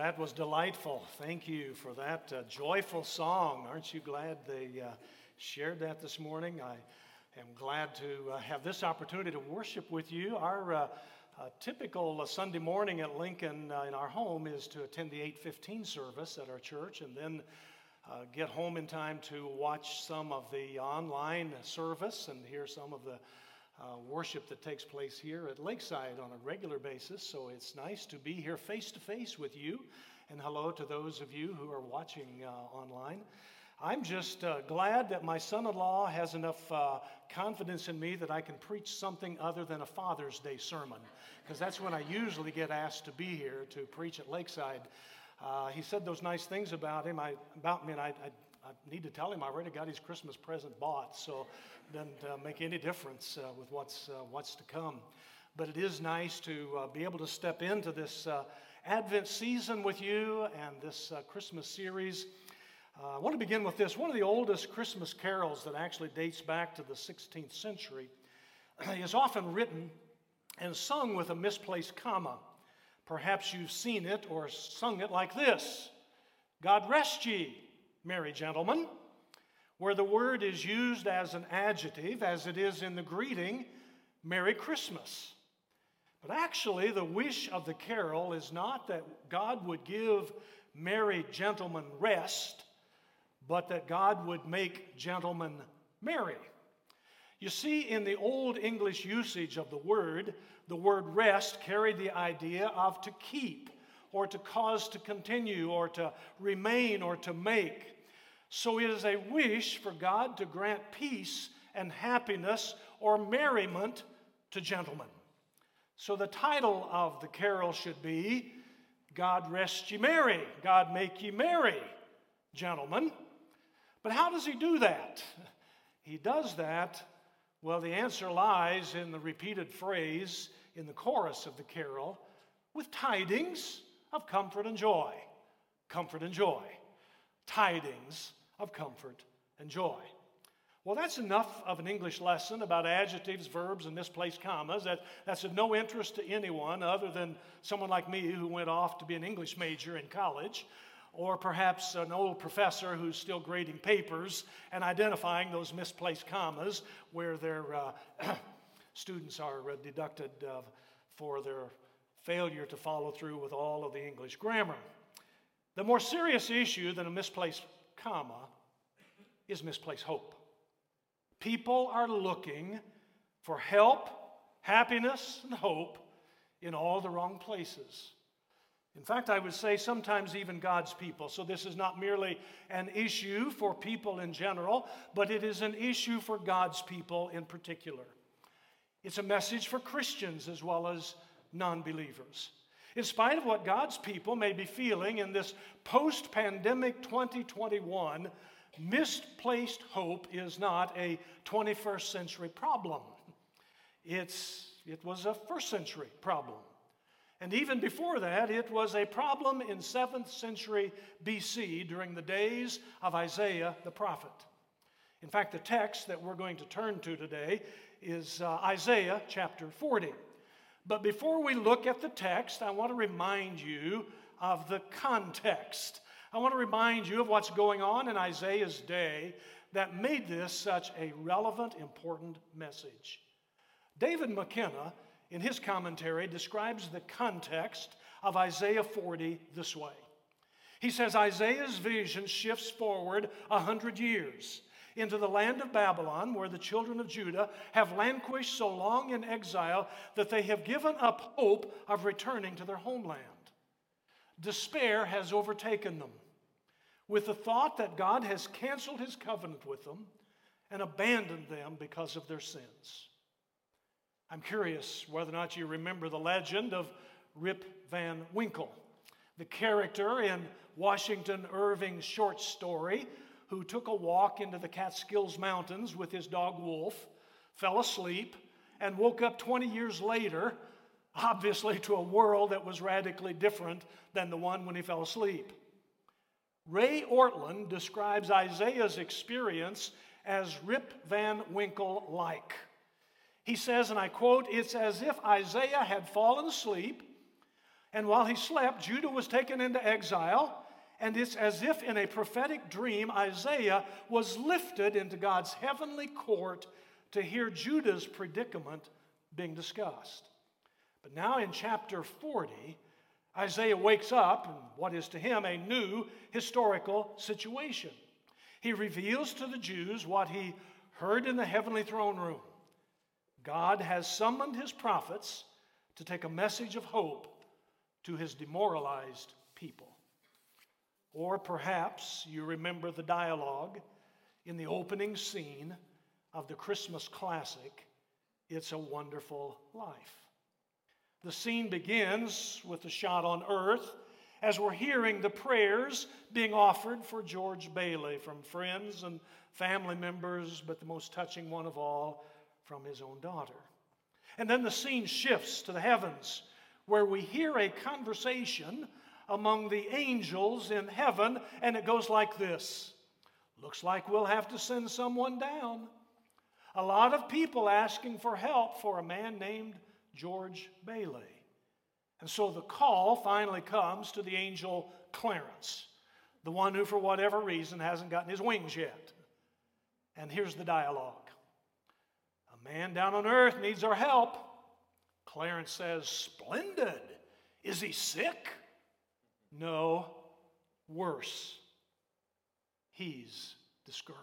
That was delightful. Thank you for that joyful song. Aren't you glad they shared that this morning? I am glad to have this opportunity to worship with you. Our typical Sunday morning at Lincoln in our home is to attend the 8:15 service at our church and then get home in time to watch some of the online service and hear some of the worship that takes place here at Lakeside on a regular basis. So it's nice to be here face to face with you, and hello to those of you who are watching online. I'm just glad that my son-in-law has enough confidence in me that I can preach something other than a Father's Day sermon, because that's when I usually get asked to be here to preach at Lakeside. He said those nice things about me, and I need to tell him I already got his Christmas present bought, so it doesn't make any difference with what's to come. But it is nice to be able to step into this Advent season with you and this Christmas series. I want to begin with this. One of the oldest Christmas carols that actually dates back to the 16th century is often written and sung with a misplaced comma. Perhaps you've seen it or sung it like this: God rest ye, merry gentlemen, where the word is used as an adjective, as it is in the greeting, Merry Christmas. But actually, the wish of the carol is not that God would give merry gentlemen rest, but that God would make gentlemen merry. You see, in the Old English usage of the word rest carried the idea of to keep, or to cause to continue, or to remain, or to make. So it is a wish for God to grant peace and happiness or merriment to gentlemen. So the title of the carol should be, God rest ye merry, God make ye merry, gentlemen. But how does he do that? He does that, well, the answer lies in the repeated phrase in the chorus of the carol, with tidings of comfort and joy. Comfort and joy. Tidings of comfort and joy. Well, that's enough of an English lesson about adjectives, verbs, and misplaced commas. That's of no interest to anyone other than someone like me who went off to be an English major in college, or perhaps an old professor who's still grading papers and identifying those misplaced commas where their students are deducted for their failure to follow through with all of the English grammar. The more serious issue than a misplaced comma is misplaced hope. People are looking for help, happiness, and hope in all the wrong places. In fact, I would say sometimes even God's people. So this is not merely an issue for people in general, but it is an issue for God's people in particular. It's a message for Christians as well as non-believers. In spite of what God's people may be feeling in this post-pandemic 2021, misplaced hope is not a 21st century problem. It was a first century problem. And even before that, it was a problem in 7th century BC during the days of Isaiah the prophet. In fact, the text that we're going to turn to today is Isaiah chapter 40. But before we look at the text, I want to remind you of the context. I want to remind you of what's going on in Isaiah's day that made this such a relevant, important message. David McKenna, in his commentary, describes the context of Isaiah 40 this way. He says, Isaiah's vision shifts forward 100 years into the land of Babylon, where the children of Judah have languished so long in exile that they have given up hope of returning to their homeland. Despair has overtaken them, with the thought that God has canceled his covenant with them and abandoned them because of their sins. I'm curious whether or not you remember the legend of Rip Van Winkle, the character in Washington Irving's short story who took a walk into the Catskills Mountains with his dog Wolf, fell asleep, and woke up 20 years later, obviously to a world that was radically different than the one when he fell asleep. Ray Ortlund describes Isaiah's experience as Rip Van Winkle-like. He says, and I quote, "It's as if Isaiah had fallen asleep And while he slept, Judah was taken into exile, and it's as if in a prophetic dream, Isaiah was lifted into God's heavenly court to hear Judah's predicament being discussed. But now in chapter 40, Isaiah wakes up in what is to him a new historical situation. He reveals to the Jews what he heard in the heavenly throne room. God has summoned his prophets to take a message of hope to his demoralized people. Or perhaps you remember the dialogue in the opening scene of the Christmas classic, It's a Wonderful Life. The scene begins with a shot on earth as we're hearing the prayers being offered for George Bailey from friends and family members, but the most touching one of all, from his own daughter. And then the scene shifts to the heavens, where we hear a conversation among the angels in heaven, and it goes like this. Looks like we'll have to send someone down. A lot of people asking for help for a man named George Bailey. And so the call finally comes to the angel Clarence, the one who for whatever reason hasn't gotten his wings yet. And here's the dialogue. A man down on earth needs our help. Clarence says, Splendid. Is he sick? No, worse. He's discouraged.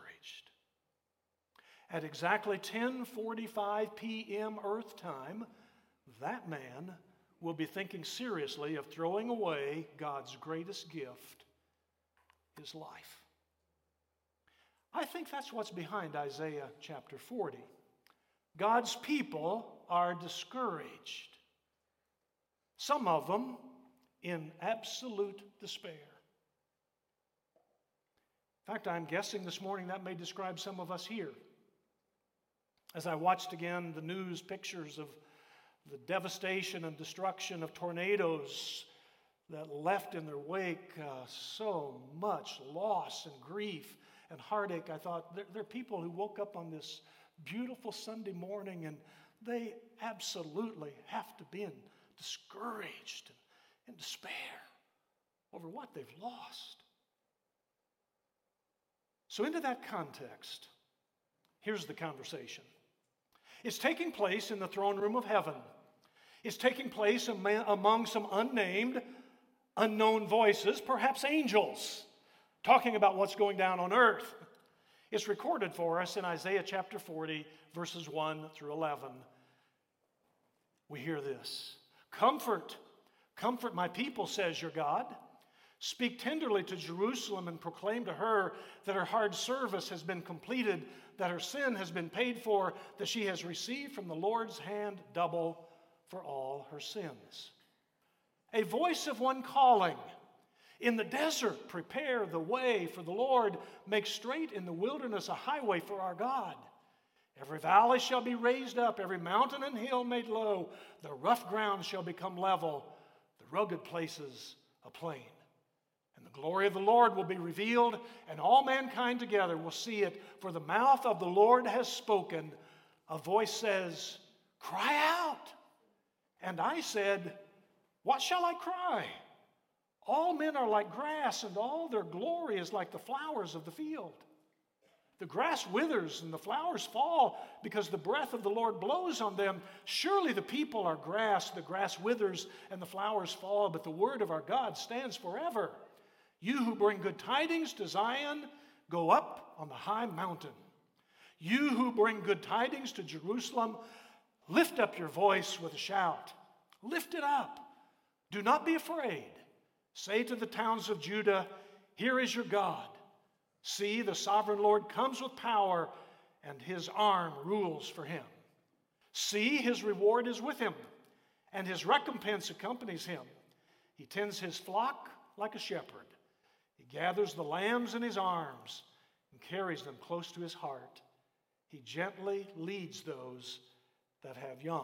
At exactly 10:45 p.m. Earth time, that man will be thinking seriously of throwing away God's greatest gift, his life. I think that's what's behind Isaiah chapter 40. God's people are discouraged. Some of them in absolute despair. In fact, I'm guessing this morning that may describe some of us here. As I watched again the news pictures of the devastation and destruction of tornadoes that left in their wake so much loss and grief and heartache, I thought, there are people who woke up on this beautiful Sunday morning and they absolutely have to be discouraged and despair over what they've lost. So into that context, here's the conversation. It's taking place in the throne room of heaven. It's taking place among some unnamed, unknown voices, perhaps angels, talking about what's going down on earth. It's recorded for us in Isaiah chapter 40, verses 1 through 11. We hear this. Comfort my people, says your God. Speak tenderly to Jerusalem and proclaim to her that her hard service has been completed, that her sin has been paid for, that she has received from the Lord's hand double for all her sins. A voice of one calling, in the desert, prepare the way for the Lord. Make straight in the wilderness a highway for our God. Every valley shall be raised up, every mountain and hill made low. The rough ground shall become level, the rugged places a plain. And the glory of the Lord will be revealed, and all mankind together will see it. For the mouth of the Lord has spoken. A voice says, cry out. And I said, what shall I cry? All men are like grass, and all their glory is like the flowers of the field. The grass withers and the flowers fall because the breath of the Lord blows on them. Surely the people are grass, the grass withers and the flowers fall, but the word of our God stands forever. You who bring good tidings to Zion, go up on the high mountain. You who bring good tidings to Jerusalem, lift up your voice with a shout. Lift it up. Do not be afraid. Say to the towns of Judah, here is your God. See, the sovereign Lord comes with power, and his arm rules for him. See, his reward is with him, and his recompense accompanies him. He tends his flock like a shepherd. He gathers the lambs in his arms and carries them close to his heart. He gently leads those that have young.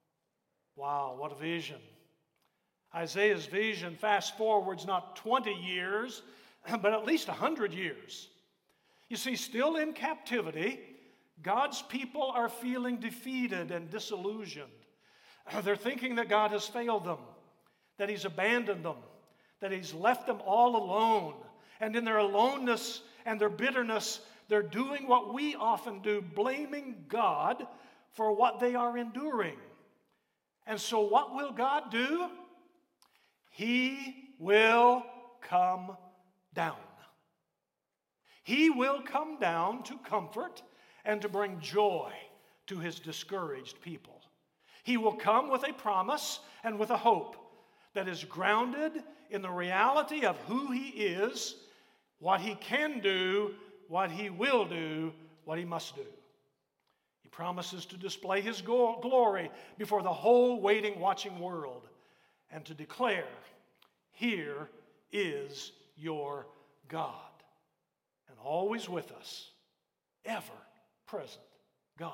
Wow, what a vision. Isaiah's vision fast forwards not 20 years, but at least 100 years. You see, still in captivity, God's people are feeling defeated and disillusioned. They're thinking that God has failed them. that He's abandoned them, that He's left them all alone. And in their aloneness and their bitterness, they're doing what we often do, blaming God for what they are enduring. And so what will God do? He will come down. He will come down to comfort and to bring joy to His discouraged people. He will come with a promise and with a hope that is grounded in the reality of who He is, what He can do, what He will do, what He must do. He promises to display His glory before the whole waiting, watching world and to declare, "Here is your God," and always with us, ever present God.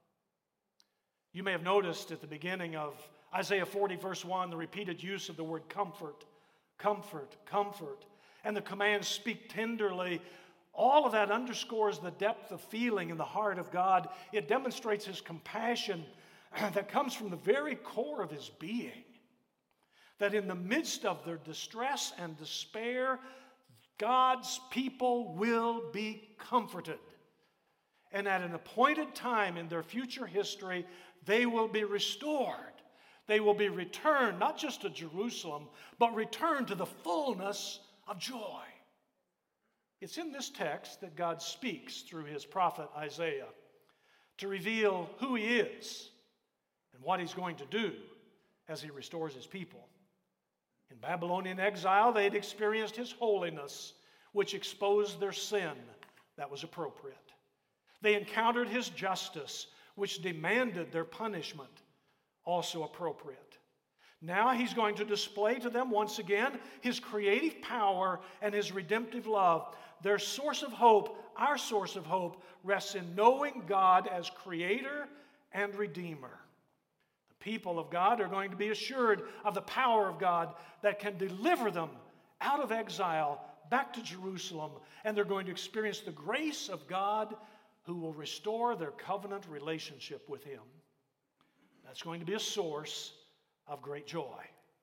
You may have noticed at the beginning of Isaiah 40, verse 1, the repeated use of the word comfort, comfort, comfort, and the command, "Speak tenderly." All of that underscores the depth of feeling in the heart of God. It demonstrates His compassion that comes from the very core of His being. That in the midst of their distress and despair, God's people will be comforted. And at an appointed time in their future history, they will be restored. They will be returned, not just to Jerusalem, but returned to the fullness of joy. It's in this text that God speaks through His prophet Isaiah to reveal who He is and what He's going to do as He restores His people. In Babylonian exile, they had experienced His holiness, which exposed their sin. That was appropriate. They encountered His justice, which demanded their punishment. Also appropriate. Now He's going to display to them once again His creative power and His redemptive love. Their source of hope, our source of hope, rests in knowing God as Creator and Redeemer. The people of God are going to be assured of the power of God that can deliver them out of exile back to Jerusalem, and they're going to experience the grace of God who will restore their covenant relationship with Him. That's going to be a source of great joy.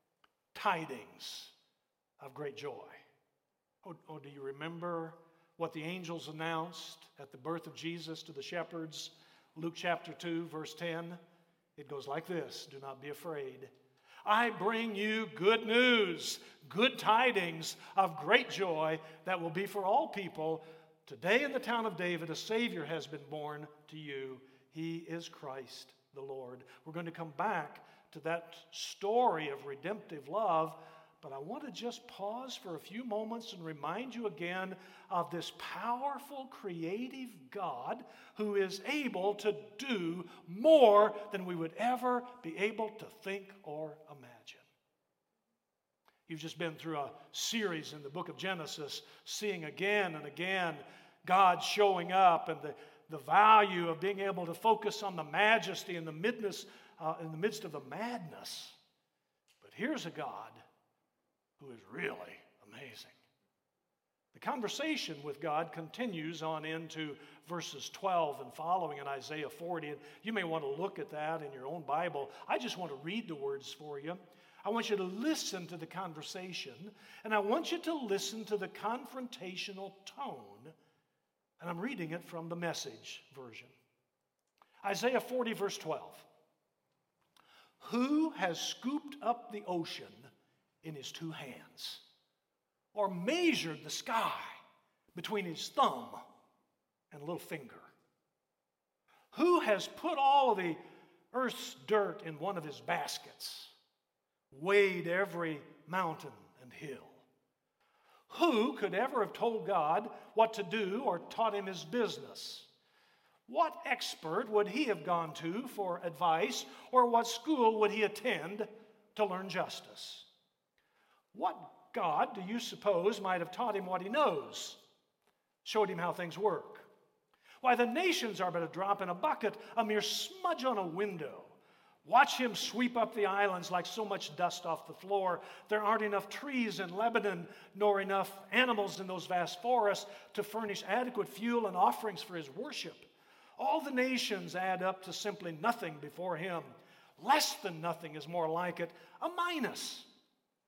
Tidings of great joy. Oh, do you remember what the angels announced at the birth of Jesus to the shepherds? Luke chapter 2, verse 10. It goes like this: "Do not be afraid. I bring you good news, good tidings of great joy that will be for all people. Today in the town of David, a Savior has been born to you. He is Christ the Lord." We're going to come back to that story of redemptive love, but I want to just pause for a few moments and remind you again of this powerful, creative God who is able to do more than we would ever be able to think or imagine. You've just been through a series in the book of Genesis, seeing again and again God showing up and the value of being able to focus on the majesty and the midness in the midst of the madness. But here's a God who is really amazing. The conversation with God continues on into verses 12 and following in Isaiah 40. And you may want to look at that in your own Bible. I just want to read the words for you. I want you to listen to the conversation, and I want you to listen to the confrontational tone. And I'm reading it from the Message version. Isaiah 40, verse 12. "Who has scooped up the ocean in his two hands, or measured the sky between his thumb and little finger? Who has put all the earth's dirt in one of his baskets, weighed every mountain and hill? Who could ever have told God what to do or taught Him His business? What expert would He have gone to for advice, or what school would He attend to learn justice? What God do you suppose might have taught Him what He knows, showed Him how things work? Why, the nations are but a drop in a bucket, a mere smudge on a window. Watch Him sweep up the islands like so much dust off the floor. There aren't enough trees in Lebanon, nor enough animals in those vast forests to furnish adequate fuel and offerings for His worship. All the nations add up to simply nothing before Him. Less than nothing is more like it, a minus.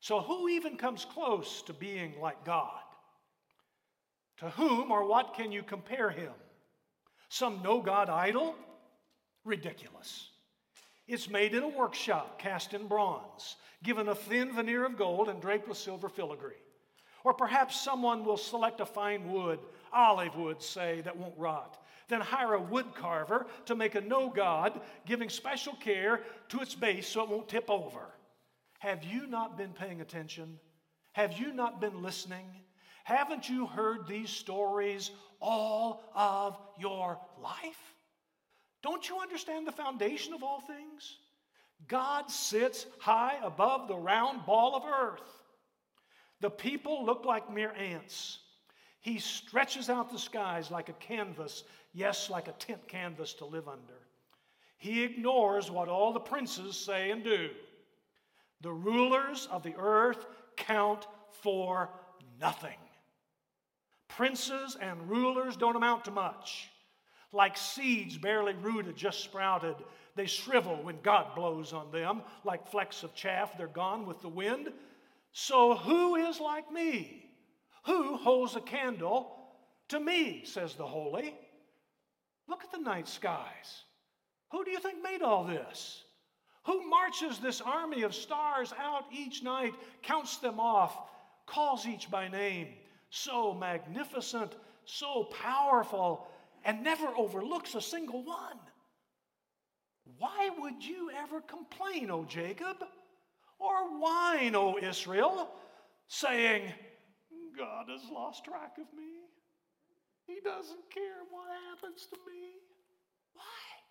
So who even comes close to being like God? To whom or what can you compare him? Some no-God idol? Ridiculous. It's made in a workshop, cast in bronze, given a thin veneer of gold and draped with silver filigree. Or perhaps someone will select a fine wood, olive wood, say, that won't rot, then hire a wood carver to make a no-God, giving special care to its base so it won't tip over. Have you not been paying attention? Have you not been listening? Haven't you heard these stories all of your life? Don't you understand the foundation of all things? God sits high above the round ball of earth. The people look like mere ants. He stretches out the skies like a canvas, yes, like a tent canvas to live under. He ignores what all the princes say and do. The rulers of the earth count for nothing. Princes and rulers don't amount to much. Like seeds barely rooted, just sprouted, they shrivel when God blows on them. Like flecks of chaff, they're gone with the wind. So who is like me? Who holds a candle to me, says the holy? Look at the night skies. Who do you think made all this? Who marches this army of stars out each night, counts them off, calls each by name, so magnificent, so powerful, and never overlooks a single one? Why would you ever complain, O Jacob, or whine, O Israel, saying, God has lost track of me. He doesn't care what happens to me. Why?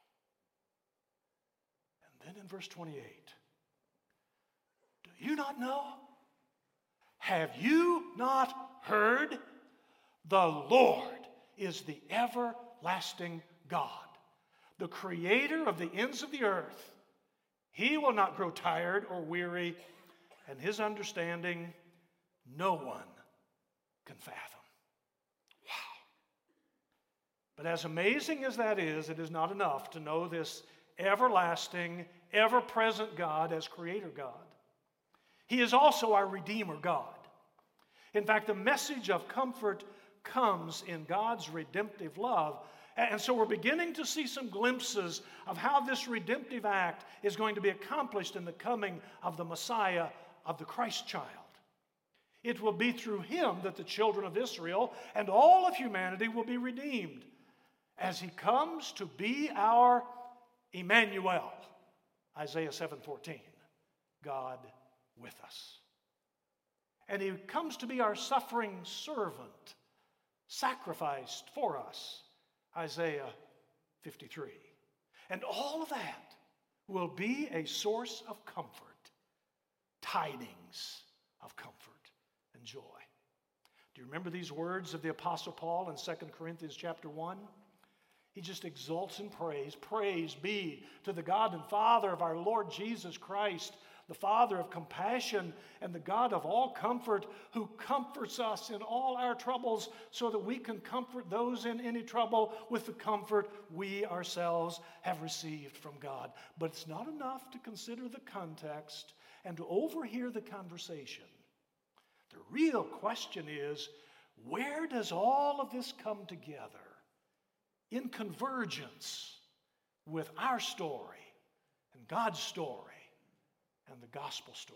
And then in verse 28, do you not know? Have you not heard? The Lord is the everlasting God, the creator of the ends of the earth. He will not grow tired or weary, and his understanding no one can fathom. Wow. But as amazing as that is, it is not enough to know this everlasting, ever-present God as Creator God. He is also our Redeemer God. In fact, the message of comfort comes in God's redemptive love. And so we're beginning to see some glimpses of how this redemptive act is going to be accomplished in the coming of the Messiah, of the Christ child. It will be through him that the children of Israel and all of humanity will be redeemed as he comes to be our Emmanuel. Isaiah 7:14, God with us. And he comes to be our suffering servant, sacrificed for us. Isaiah 53. And all of that will be a source of comfort, tidings of comfort and joy. Do you remember these words of the Apostle Paul in 2 Corinthians chapter 1? He just exults in praise. Praise be to the God and Father of our Lord Jesus Christ, the Father of compassion and the God of all comfort, who comforts us in all our troubles so that we can comfort those in any trouble with the comfort we ourselves have received from God. But it's not enough to consider the context and to overhear the conversation. The real question is, where does all of this come together in convergence with our story and God's story and the gospel story?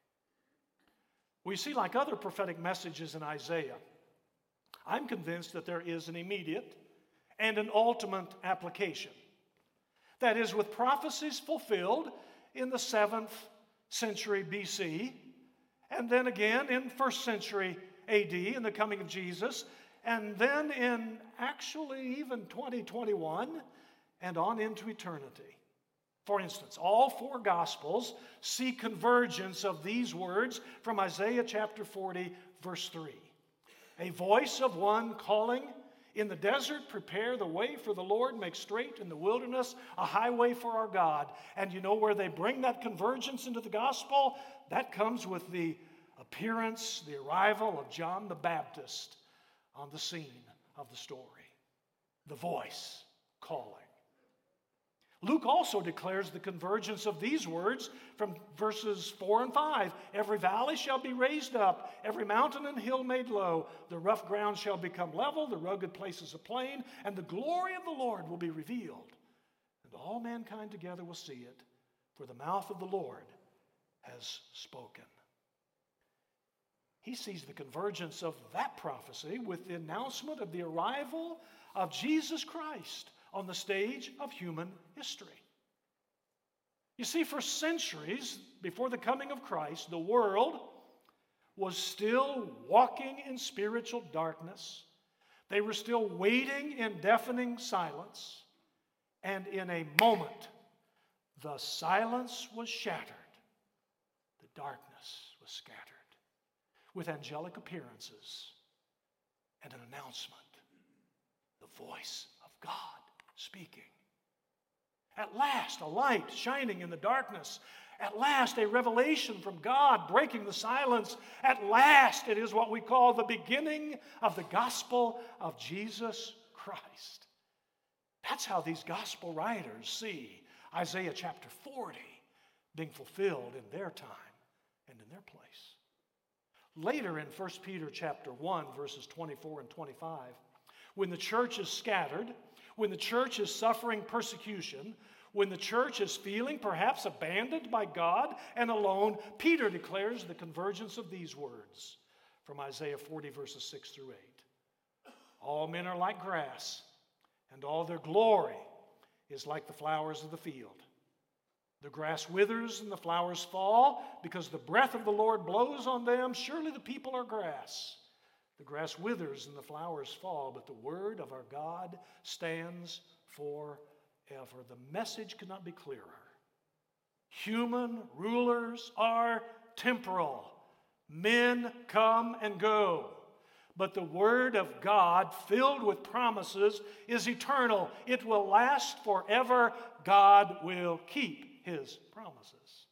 We see, like other prophetic messages in Isaiah, I'm convinced that there is an immediate and an ultimate application. That is, with prophecies fulfilled in the 7th century BC, and then again in 1st century AD in the coming of Jesus, and then in actually even 2021 and on into eternity. For instance, all 4 Gospels see convergence of these words from Isaiah chapter 40, verse 3. A voice of one calling, in the desert, prepare the way for the Lord, make straight in the wilderness a highway for our God. And you know where they bring that convergence into the Gospel? That comes with the appearance, the arrival of John the Baptist on the scene of the story. The voice calling. Luke also declares the convergence of these words from verses 4 and 5. Every valley shall be raised up, every mountain and hill made low. The rough ground shall become level, the rugged places a plain, and the glory of the Lord will be revealed. And all mankind together will see it, for the mouth of the Lord has spoken. He sees the convergence of that prophecy with the announcement of the arrival of Jesus Christ on the stage of human history. You see, for centuries before the coming of Christ, the world was still walking in spiritual darkness. They were still waiting in deafening silence. And in a moment, the silence was shattered. The darkness was scattered with angelic appearances and an announcement. The voice of God speaking. At last, a light shining in the darkness. At last, a revelation from God breaking the silence. At last, it is what we call the beginning of the gospel of Jesus Christ. That's how these gospel writers see Isaiah chapter 40 being fulfilled in their time and in their place. Later in 1 Peter chapter 1, verses 24 and 25, when the church is scattered, when the church is suffering persecution, when the church is feeling perhaps abandoned by God and alone, Peter declares the convergence of these words from Isaiah 40, verses 6 through 8. All men are like grass, and all their glory is like the flowers of the field. The grass withers and the flowers fall because the breath of the Lord blows on them. Surely the people are grass. The grass withers and the flowers fall, but the word of our God stands forever. The message cannot be clearer. Human rulers are temporal. Men come and go. But the word of God, filled with promises, is eternal. It will last forever. God will keep his promises.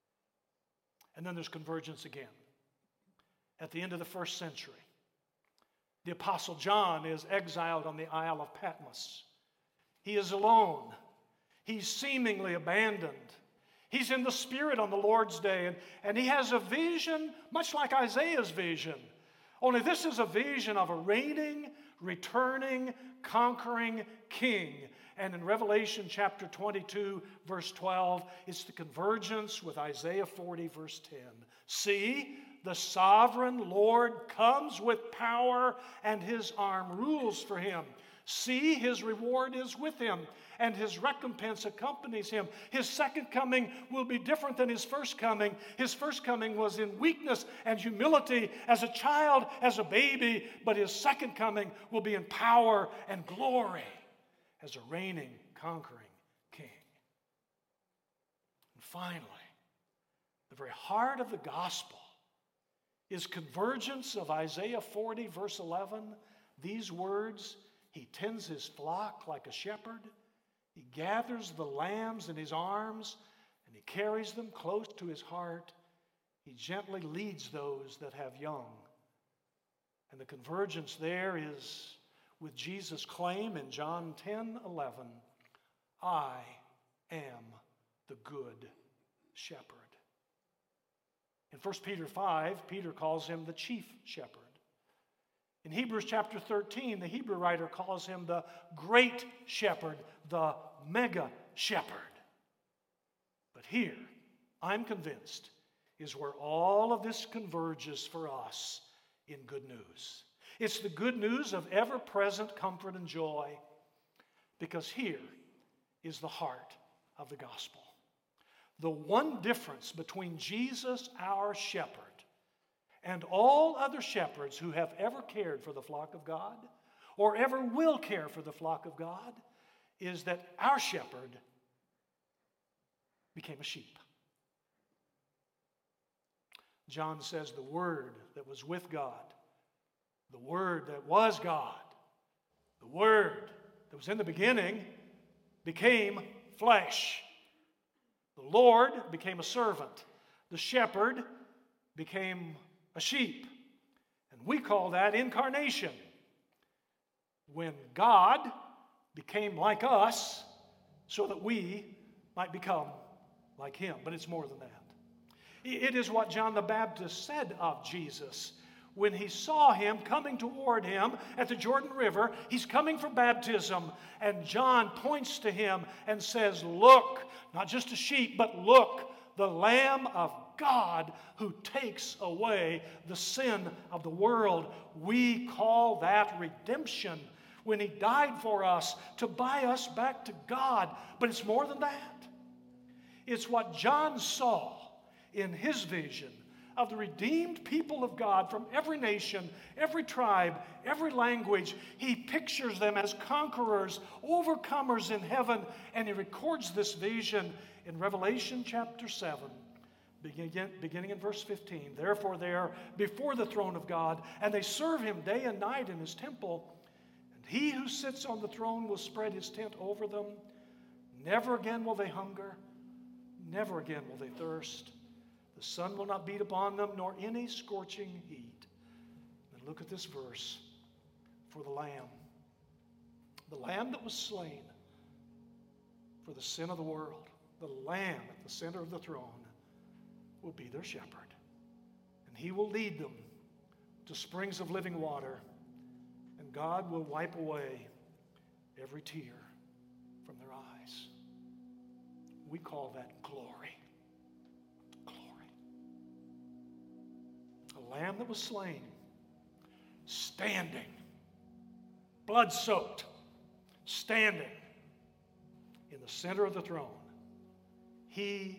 And then there's convergence again. At the end of the first century, the Apostle John is exiled on the Isle of Patmos. He is alone. He's seemingly abandoned. He's in the Spirit on the Lord's day, and he has a vision much like Isaiah's vision. Only this is a vision of a reigning, returning, conquering king. And in Revelation chapter 22, verse 12, it's the convergence with Isaiah 40, verse 10. See, the sovereign Lord comes with power, and his arm rules for him. See, his reward is with him, and his recompense accompanies him. His second coming will be different than his first coming. His first coming was in weakness and humility as a child, as a baby, but his second coming will be in power and glory as a reigning, conquering king. And finally, the very heart of the gospel is convergence of Isaiah 40, verse 11. These words, he tends his flock like a shepherd. He gathers the lambs in his arms, and he carries them close to his heart. He gently leads those that have young. And the convergence there is with Jesus' claim in John 10:11, I am the good shepherd. In 1 Peter 5, Peter calls him the chief shepherd. In Hebrews chapter 13, the Hebrew writer calls him the great shepherd, the mega shepherd. But here, I'm convinced, is where all of this converges for us in good news. It's the good news of ever-present comfort and joy, because here is the heart of the gospel. The one difference between Jesus, our shepherd, and all other shepherds who have ever cared for the flock of God or ever will care for the flock of God is that our shepherd became a sheep. John says the Word that was with God, the Word that was God, the Word that was in the beginning became flesh. The Lord became a servant. The shepherd became a sheep. And we call that incarnation. When God became like us so that we might become like him. But it's more than that. It is what John the Baptist said of Jesus when he saw him coming toward him at the Jordan River. He's coming for baptism, and John points to him and says, "Look," not just a sheep, but "Look, the Lamb of God who takes away the sin of the world." We call that redemption, when he died for us to buy us back to God. But it's more than that. It's what John saw in his vision of the redeemed people of God from every nation, every tribe, every language. He pictures them as conquerors, overcomers in heaven, and he records this vision in Revelation chapter 7, beginning in verse 15. "Therefore they are before the throne of God, and they serve him day and night in his temple. And he who sits on the throne will spread his tent over them. Never again will they hunger, never again will they thirst. The sun will not beat upon them, nor any scorching heat." And look at this verse. "For the Lamb that was slain for the sin of the world, the Lamb at the center of the throne, will be their shepherd. And he will lead them to springs of living water, and God will wipe away every tear from their eyes." We call that glory. A lamb that was slain, standing, blood-soaked, standing in the center of the throne. He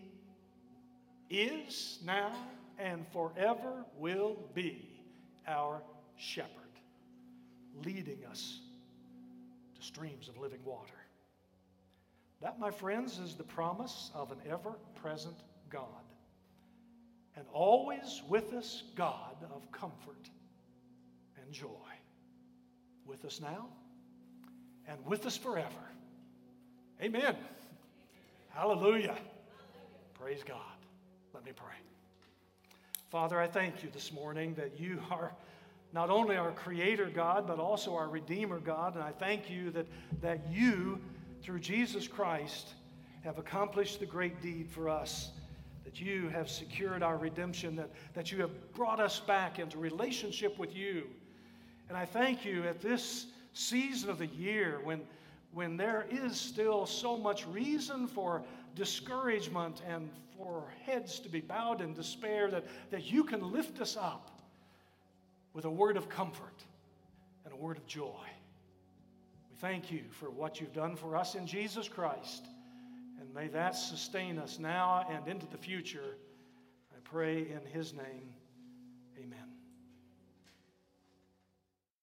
is now and forever will be our shepherd, leading us to streams of living water. That, my friends, is the promise of an ever-present God, and always with us God of comfort and joy, with us now and with us forever. Amen. Hallelujah. Praise God. Let me pray. Father, I thank you this morning that you are not only our Creator God, but also our Redeemer God. And I thank you that you, through Jesus Christ, have accomplished the great deed for us, that you have secured our redemption, that you have brought us back into relationship with you. And I thank you at this season of the year when there is still so much reason for discouragement and for heads to be bowed in despair, that you can lift us up with a word of comfort and a word of joy. We thank you for what you've done for us in Jesus Christ, and may that sustain us now and into the future. I pray in his name, amen.